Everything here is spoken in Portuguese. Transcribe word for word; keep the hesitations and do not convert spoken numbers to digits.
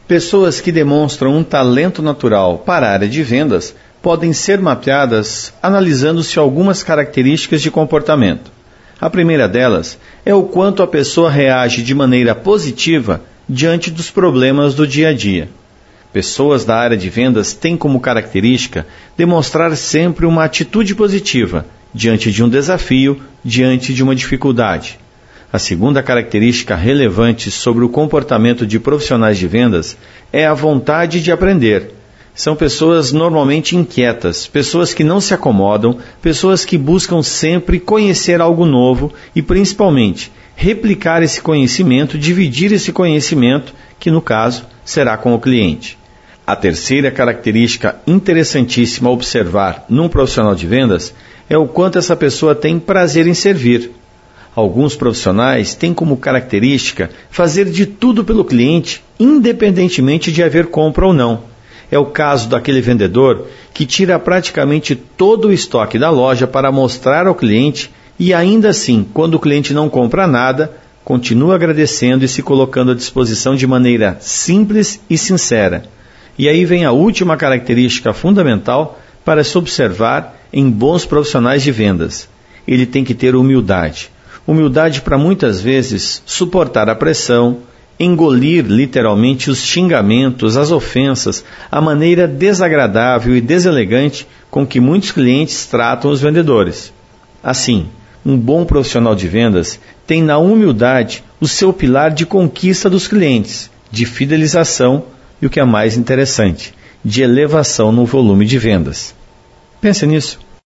Pessoas que demonstram um talento natural para a área de vendas podem ser mapeadas analisando-se algumas características de comportamento. A primeira delas é o quanto a pessoa reage de maneira positiva diante dos problemas do dia a dia. Pessoas da área de vendas têm como característica demonstrar sempre uma atitude positiva diante de um desafio, diante de uma dificuldade. A segunda característica relevante sobre o comportamento de profissionais de vendas é a vontade de aprender. São pessoas normalmente inquietas, pessoas que não se acomodam, pessoas que buscam sempre conhecer algo novo e, principalmente, replicar esse conhecimento, dividir esse conhecimento, que no caso será com o cliente. A terceira característica interessantíssima a observar num profissional de vendas é o quanto essa pessoa tem prazer em servir. Alguns profissionais têm como característica fazer de tudo pelo cliente, independentemente de haver compra ou não. É o caso daquele vendedor que tira praticamente todo o estoque da loja para mostrar ao cliente e ainda assim, quando o cliente não compra nada, continua agradecendo e se colocando à disposição de maneira simples e sincera. E aí vem a última característica fundamental para se observar em bons profissionais de vendas. Ele tem que ter humildade. Humildade para muitas vezes suportar a pressão, engolir literalmente os xingamentos, as ofensas, a maneira desagradável e deselegante com que muitos clientes tratam os vendedores. Assim, um bom profissional de vendas tem na humildade o seu pilar de conquista dos clientes, de fidelização e o que é mais interessante, de elevação no volume de vendas. Pense nisso.